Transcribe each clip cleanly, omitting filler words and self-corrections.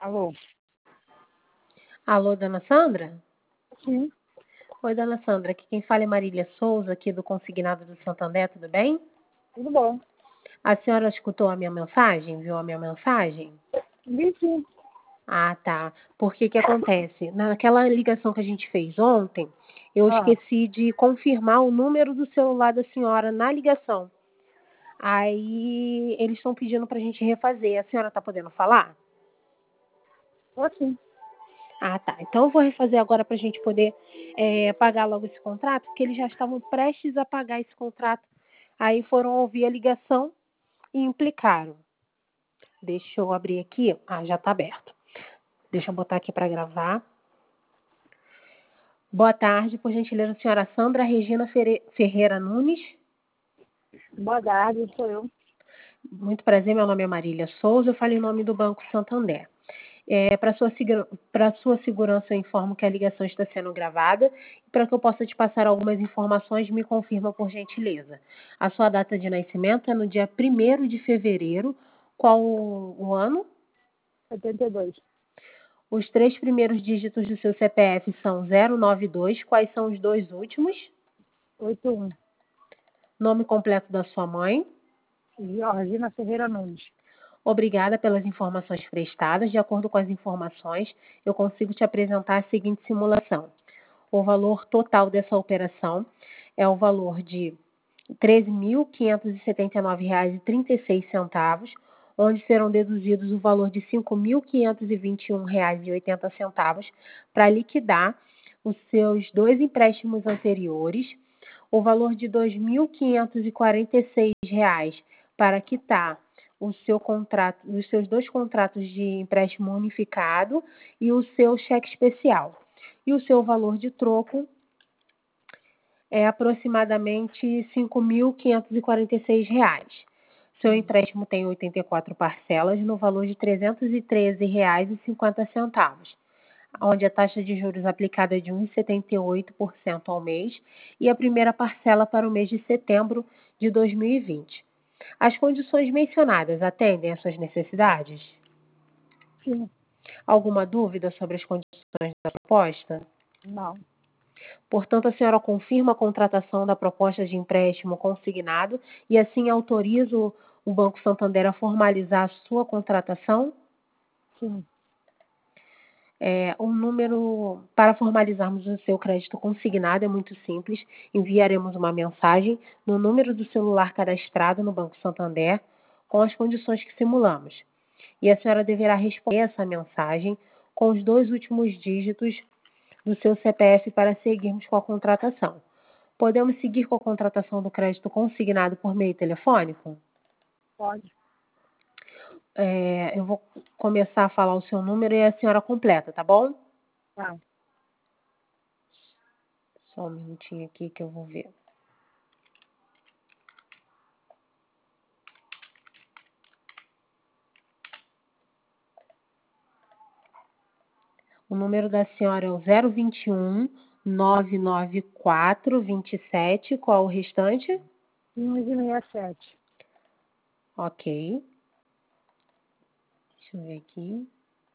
Alô? Alô, dona Sandra? Sim, Oi, dona Sandra. Aqui quem fala é Marília Souza, aqui do Consignado do Santander, tudo bem? tudo bom. A senhora escutou a minha mensagem? Viu a minha mensagem? Vi sim. Ah, tá. Porque que acontece? Naquela ligação que a gente fez ontem, eu esqueci de confirmar o número do celular da senhora na ligação. Aí eles estão pedindo pra gente refazer. A senhora tá podendo falar? Tô sim. Ah, tá. Então eu vou refazer agora pra gente poder pagar logo esse contrato, porque eles já estavam prestes a pagar esse contrato. Aí foram ouvir a ligação e implicaram. Deixa eu abrir aqui. Ah, já tá aberto. Deixa eu botar aqui para gravar. Boa tarde, por gentileza, senhora Sandra Regina Ferreira Nunes. Boa tarde, sou eu. Muito prazer, meu nome é Marília Souza, eu falo em nome do Banco Santander. Para sua segurança, eu informo que a ligação está sendo gravada e para que eu possa te passar algumas informações, me confirma por gentileza. A sua data de nascimento é no dia 1º de fevereiro. Qual o ano? 72. Os 3 primeiros dígitos do seu CPF são 092. Quais são os 2 últimos? 81. Nome completo da sua mãe. Georgina Ferreira Nunes. Obrigada pelas informações prestadas. De acordo com as informações, eu consigo te apresentar a seguinte simulação. O valor total dessa operação é o valor de R$ 13.579,36, onde serão deduzidos o valor de R$ 5.521,80 para liquidar os seus 2 empréstimos anteriores, o valor de R$ 2.546 para quitar os seus 2 contratos de empréstimo unificado e o seu cheque especial. E o seu valor de troco é aproximadamente R$ 5.546. Seu empréstimo tem 84 parcelas no valor de R$ 313,50, onde a taxa de juros aplicada é de 1,78% ao mês e a primeira parcela para o mês de setembro de 2020. As condições mencionadas atendem às suas necessidades? Sim. Alguma dúvida sobre as condições da proposta? Não. Portanto, a senhora confirma a contratação da proposta de empréstimo consignado e assim autoriza o Banco Santander a formalizar a sua contratação? Sim. O número para formalizarmos o seu crédito consignado é muito simples. Enviaremos uma mensagem no número do celular cadastrado no Banco Santander com as condições que simulamos. E a senhora deverá responder essa mensagem com os 2 últimos dígitos do seu CPF para seguirmos com a contratação. Podemos seguir com a contratação do crédito consignado por meio telefônico? Pode. Eu vou começar a falar o seu número e a senhora completa, tá bom? Tá. Só um minutinho aqui que eu vou ver. O número da senhora é o 021 994 27. Qual o restante? 1567. Ok. Deixa eu ver aqui.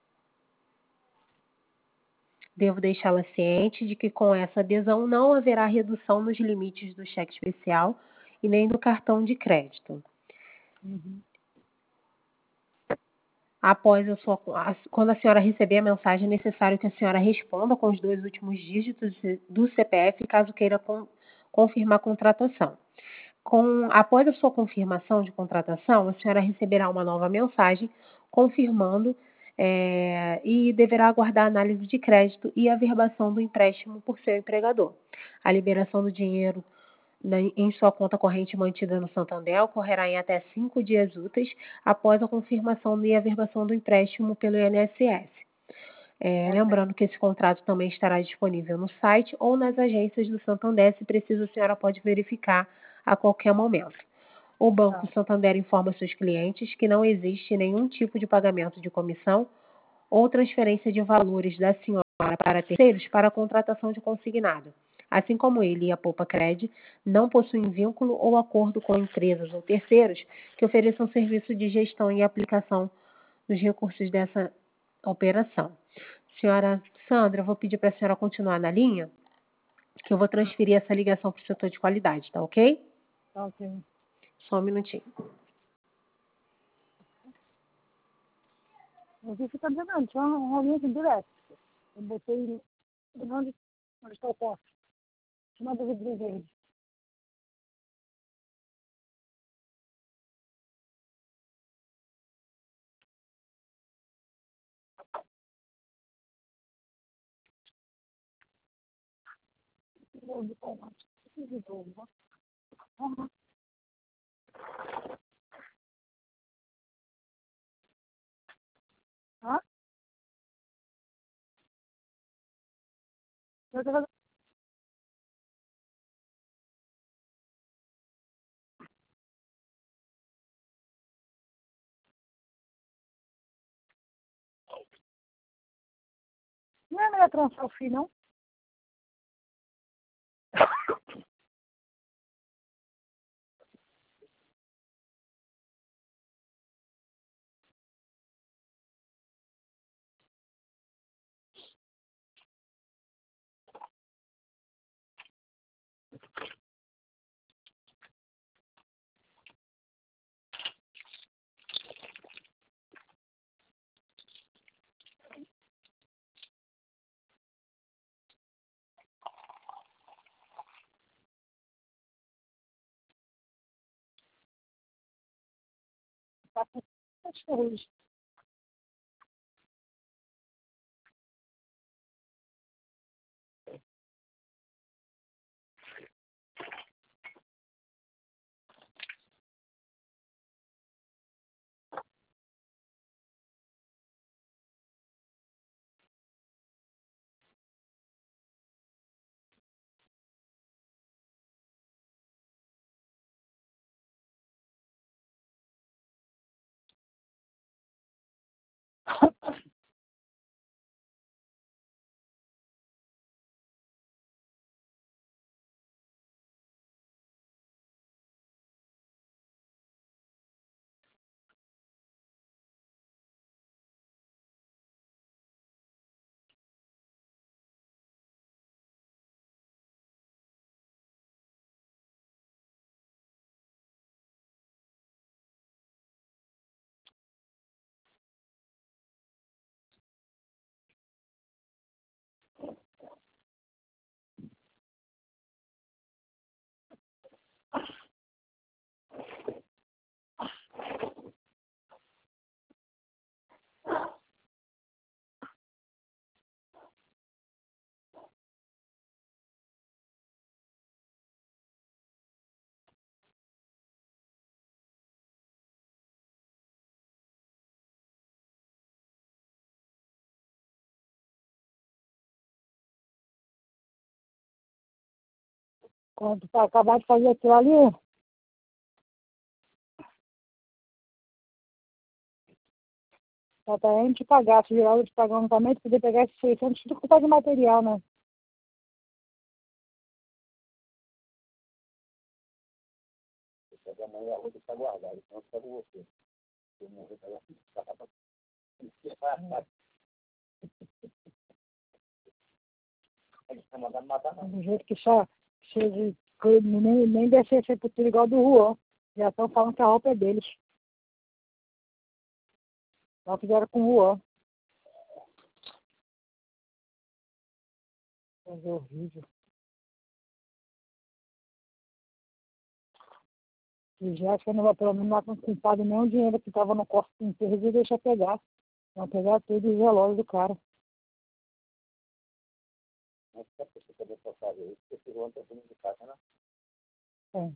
Devo deixá-la ciente de que com essa adesão não haverá redução nos limites do cheque especial e nem do cartão de crédito. Uhum. Quando a senhora receber a mensagem, é necessário que a senhora responda com os 2 últimos dígitos do CPF, caso queira confirmar a contratação. Após a sua confirmação de contratação, a senhora receberá uma nova mensagem confirmando e deverá aguardar a análise de crédito e a averbação do empréstimo por seu empregador. A liberação do dinheiro em sua conta corrente mantida no Santander ocorrerá em até 5 dias úteis após a confirmação e averbação do empréstimo pelo INSS. Lembrando que esse contrato também estará disponível no site ou nas agências do Santander, se preciso, a senhora pode verificar a qualquer momento. O Banco Santander informa seus clientes que não existe nenhum tipo de pagamento de comissão ou transferência de valores da senhora para terceiros para a contratação de consignado. Assim como ele e a Poupa Cred não possuem vínculo ou acordo com empresas ou terceiros que ofereçam serviço de gestão e aplicação dos recursos dessa operação. Senhora Sandra, eu vou pedir para a senhora continuar na linha, que eu vou transferir essa ligação para o setor de qualidade, tá ok? Tá ok. Só um minutinho. Você fica dizendo, tinha um link direto. Eu botei onde está o poste. Uma das vezes. Hã? Não é melhor trançar o fio, não? Tá com ferrugem. Quando tu acabar de fazer aquilo ali, só pra gente pagar, se virar de pagamento, poder pegar esses 600 tudo culpa de material, né? Do jeito que só cheio de coisa, nem descer ser por tudo igual do Juan. Já estão falando que a roupa é deles. Só fizeram com o Juan. Coisa horrível. E Jéssica não vai, pelo menos, não vai culpado nem o dinheiro que estava no corpo inteiro e deixa pegar. Vão pegar tudo os relógios do cara. É.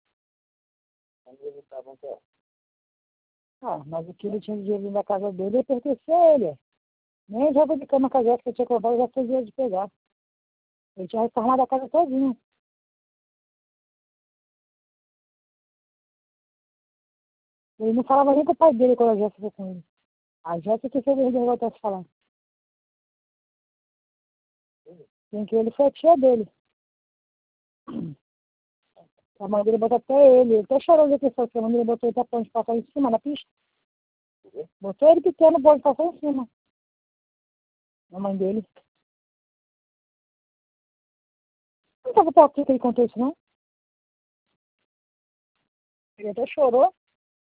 Ah, mas o que ele tinha de dinheiro na casa dele pertencia a ele. Nem roupa de cama que a Jéssica tinha comprado já foi dinheiro de pegar. Ele tinha reformado a casa todinha. Ele não falava nem com o pai dele quando a Jéssica foi com ele. A Jéssica que fez ele voltar a se falar. Tem que ele foi a tia dele. A mãe dele botou até ele. Ele até chorou de pessoa que a mãe dele botou ele pra pão de passar em cima na pista. Botou ele pequeno, pão de passar em cima. A mãe dele. Não estava por aqui que ele contou isso, não? Ele até chorou.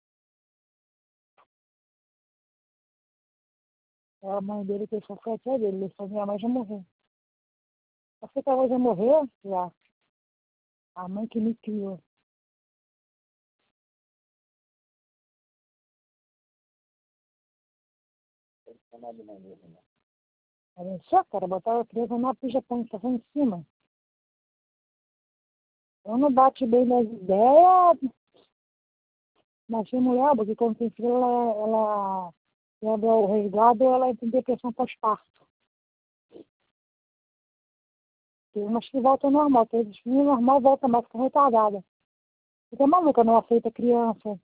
A mãe dele que foi até dele. Ele falou, minha mãe já morreu. Eu falei que ela já morreu? Já. A mãe que me criou. Olha só, cara, botar a criança na pija põe estação em cima. Eu não bate bem nas ideias, mas tem mulher, porque quando tem filho, ela leva o resguardo, ela tem depressão pós-parto. Tem umas que voltam normal, tem outras que normal volta mais, fica retardada. Fica maluca, não aceita criança.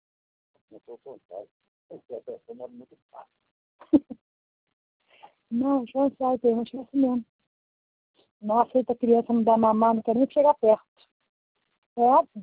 Não, já sai, tem umas que é assim mesmo. Não aceita criança, não dá mamar, não quer nem chegar perto. É?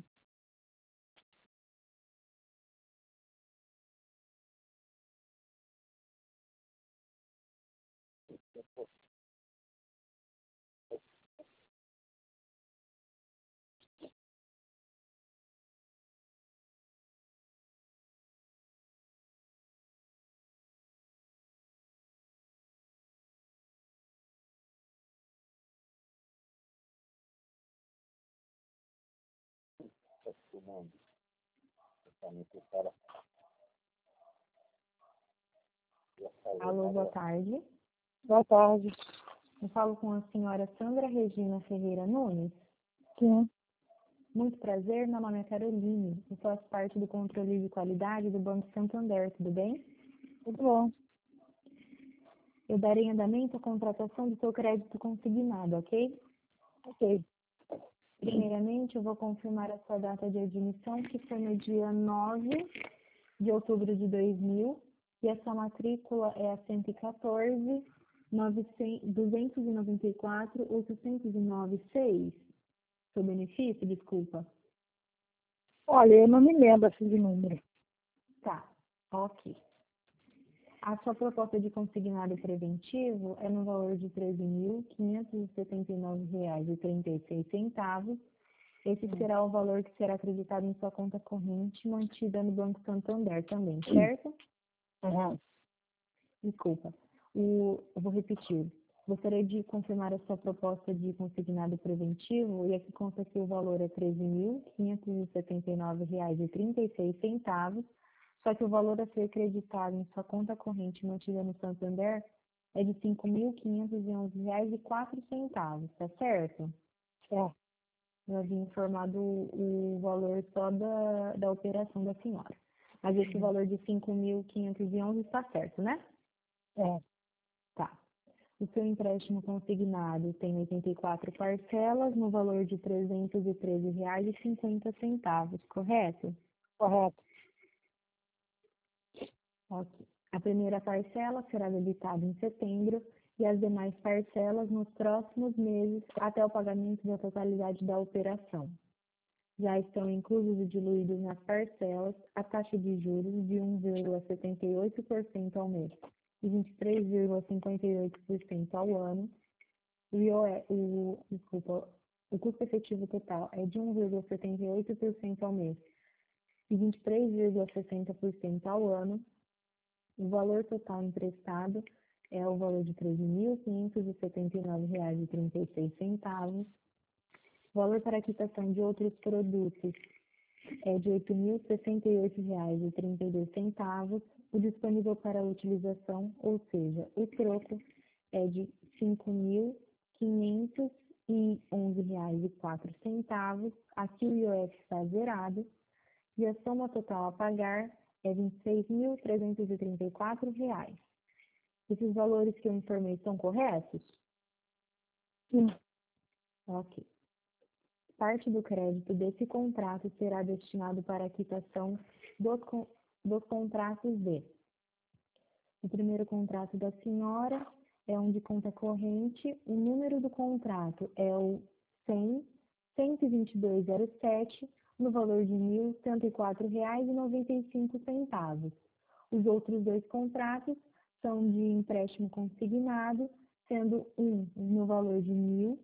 Alô, boa tarde. Boa tarde. Eu falo com a senhora Sandra Regina Ferreira Nunes. Sim. Muito prazer, meu nome é Caroline. Eu faço parte do controle de qualidade do Banco Santander, tudo bem? Tudo bom. Eu darei andamento à contratação do seu crédito consignado, ok? Ok. Primeiramente, eu vou confirmar a sua data de admissão, que foi no dia 9 de outubro de 2000, e a sua matrícula é a 114 294 809 6. Seu benefício, desculpa. Olha, eu não me lembro assim de número. Tá, ok. A sua proposta de consignado preventivo é no valor de R$ 13.579,36. Esse será o valor que será acreditado em sua conta corrente, mantida no Banco Santander também, certo? Uhum. Desculpa. Eu vou repetir. Gostaria de confirmar a sua proposta de consignado preventivo, e aqui consta que o valor é R$ 13.579,36, só que o valor a ser creditado em sua conta corrente mantida no Santander é de R$ 5.511,04, tá certo? É. Eu havia informado o valor só da operação da senhora. Mas esse valor de 5.511 está certo, né? É. Tá. O seu empréstimo consignado tem 84 parcelas no valor de R$ 313,50, correto? Correto. Ok. A primeira parcela será debitada em setembro e as demais parcelas nos próximos meses até o pagamento da totalidade da operação. Já estão inclusos e diluídos nas parcelas a taxa de juros de 1,78% ao mês e 23,58% ao ano. O custo efetivo total é de 1,78% ao mês e 23,60% ao ano. O valor total emprestado é o valor de R$ 13.579,36. O valor para quitação de outros produtos é de R$ 8.068,32. O disponível para utilização, ou seja, o troco, é de R$ 5.511,04. Aqui o IOF está zerado. E a soma total a pagar é R$ 26.334. Esses valores que eu informei são corretos? Sim. Ok. Parte do crédito desse contrato será destinado para a quitação dos contratos de... O primeiro contrato da senhora é um de conta corrente. O número do contrato é o 100.122,07, no valor de R$ 1.104,95. Os outros dois contratos são de empréstimo consignado, sendo um no valor de R$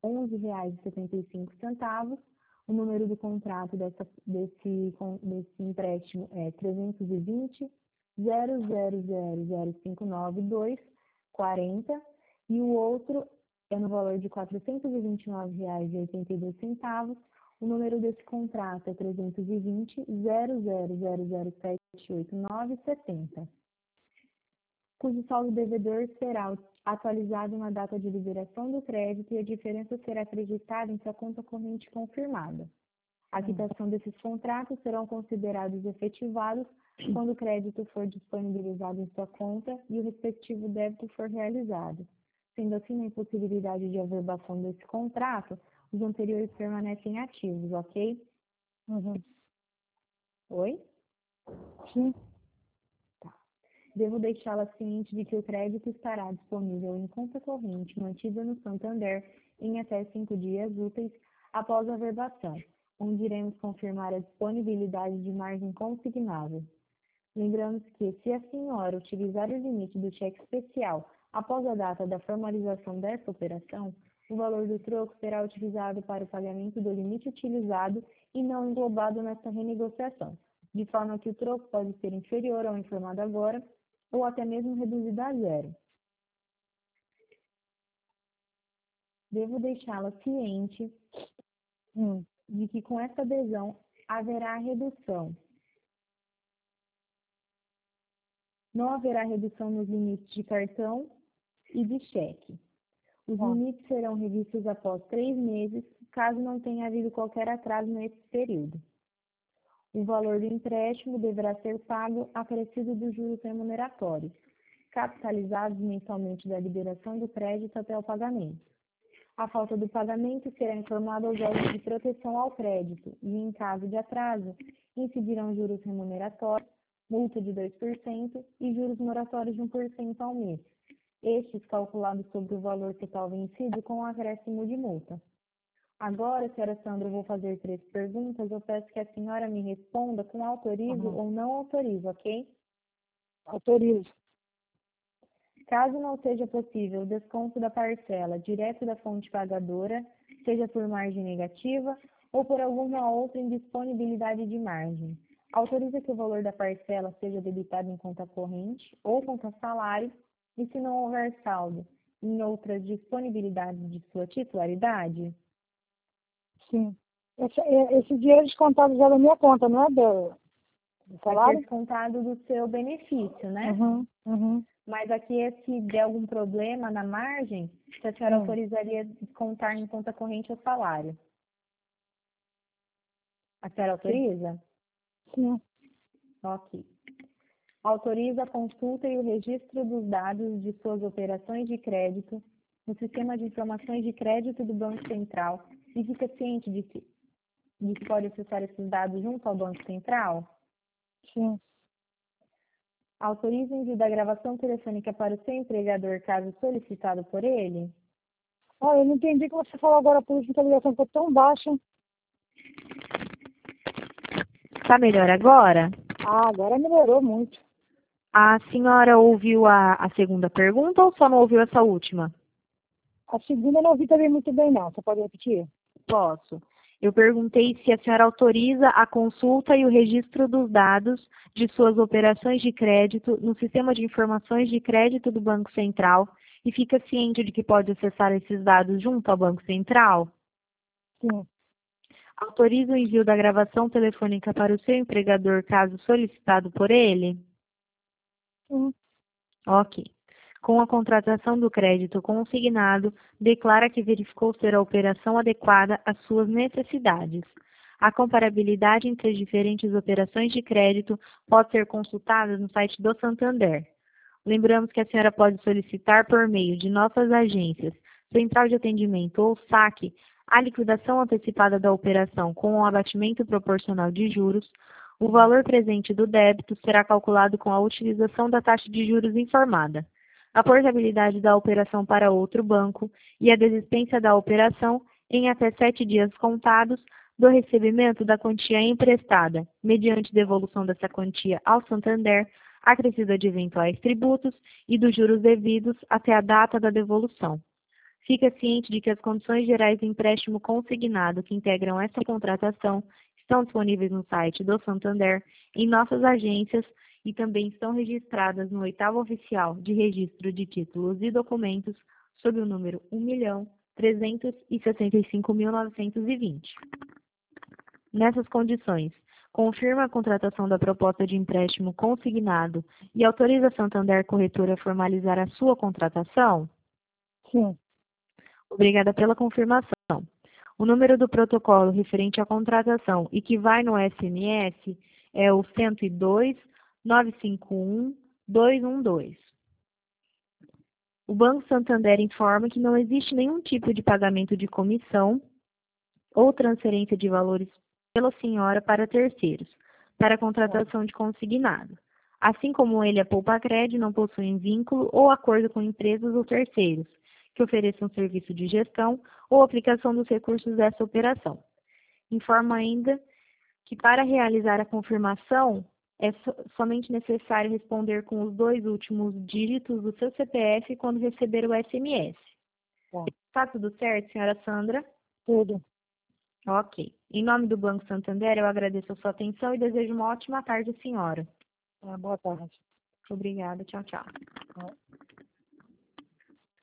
1.011,75. O número do contrato desse empréstimo é 320.000059240 e o outro é no valor de R$ 429,82. O número desse contrato é 320.000078970, cujo saldo devedor será atualizado na data de liberação do crédito e a diferença será acreditada em sua conta corrente confirmada. A quitação desses contratos serão considerados efetivados quando o crédito for disponibilizado em sua conta e o respectivo débito for realizado. Sendo assim, na impossibilidade de averbação desse contrato, os anteriores permanecem ativos, ok? Oi? Sim. Devo deixá-la ciente de que o crédito estará disponível em conta corrente mantida no Santander em até 5 dias úteis após a averbação, onde iremos confirmar a disponibilidade de margem consignável. Lembramos que, se a senhora utilizar o limite do cheque especial após a data da formalização dessa operação, o valor do troco será utilizado para o pagamento do limite utilizado e não englobado nesta renegociação, de forma que o troco pode ser inferior ao informado agora ou até mesmo reduzido a zero. Devo deixá-la ciente de que com essa adesão haverá redução. Não haverá redução nos limites de cartão e de cheque. Os limites serão revistos após 3 meses, caso não tenha havido qualquer atraso nesse período. O valor do empréstimo deverá ser pago acrescido dos juros remuneratórios, capitalizados mensalmente da liberação do crédito até o pagamento. A falta do pagamento será informada aos órgãos de proteção ao crédito e, em caso de atraso, incidirão juros remuneratórios, multa de 2% e juros moratórios de 1% ao mês, estes calculados sobre o valor total vencido com o acréscimo de multa. Agora, senhora Sandra, eu vou fazer 3 perguntas. Eu peço que a senhora me responda com autorizo ou não autorizo, ok? Autorizo. Caso não seja possível o desconto da parcela direto da fonte pagadora, seja por margem negativa ou por alguma outra indisponibilidade de margem, autoriza que o valor da parcela seja debitado em conta corrente ou conta salário e, se não houver saldo, em outras disponibilidades de sua titularidade? Sim. Esse dinheiro é descontado já da minha conta, não é do Vai salário? ser descontado do seu benefício, né? Mas aqui, se der algum problema na margem, a senhora autorizaria descontar em conta corrente ou salário? A senhora autoriza? Sim. Ok. Autoriza a consulta e o registro dos dados de suas operações de crédito no Sistema de Informações de Crédito do Banco Central e fica ciente de que pode acessar esses dados junto ao Banco Central? Sim. Autoriza o envio da gravação telefônica para o seu empregador, caso solicitado por ele? Eu não entendi o que você falou agora, por isso que a ligação foi tão baixa. Está melhor agora? Agora melhorou muito. A senhora ouviu a segunda pergunta ou só não ouviu essa última? A segunda eu não ouvi também muito bem, não. Você pode repetir? Posso. Eu perguntei se a senhora autoriza a consulta e o registro dos dados de suas operações de crédito no Sistema de Informações de Crédito do Banco Central e fica ciente de que pode acessar esses dados junto ao Banco Central? Sim. Autoriza o envio da gravação telefônica para o seu empregador, caso solicitado por ele? Sim. Ok. Com a contratação do crédito consignado, declara que verificou ser a operação adequada às suas necessidades. A comparabilidade entre as diferentes operações de crédito pode ser consultada no site do Santander. Lembramos que a senhora pode solicitar por meio de nossas agências, Central de Atendimento ou SAC, a liquidação antecipada da operação com um abatimento proporcional de juros. O valor presente do débito será calculado com a utilização da taxa de juros informada, a portabilidade da operação para outro banco e a desistência da operação em até 7 dias contados do recebimento da quantia emprestada, mediante devolução dessa quantia ao Santander, acrescida de eventuais tributos e dos juros devidos até a data da devolução. Fica ciente de que as condições gerais do empréstimo consignado que integram essa contratação estão disponíveis no site do Santander, em nossas agências e também estão registradas no 8º Oficial de Registro de Títulos e Documentos, sob o número 1.365.920. Nessas condições, confirma a contratação da proposta de empréstimo consignado e autoriza a Santander Corretora a formalizar a sua contratação? Sim. Obrigada pela confirmação. O número do protocolo referente à contratação e que vai no SMS é o 102.951.212. O Banco Santander informa que não existe nenhum tipo de pagamento de comissão ou transferência de valores pela senhora para terceiros, para a contratação de consignado. Assim como ele, a Poupacred não possuem vínculo ou acordo com empresas ou terceiros que ofereçam serviço de gestão ou aplicação dos recursos dessa operação. Informa ainda que para realizar a confirmação é somente necessário responder com os 2 últimos dígitos do seu CPF quando receber o SMS. Tá tudo certo, senhora Sandra? Tudo. Ok. Em nome do Banco Santander, eu agradeço a sua atenção e desejo uma ótima tarde, senhora. Boa tarde. Obrigada. Tchau, tchau.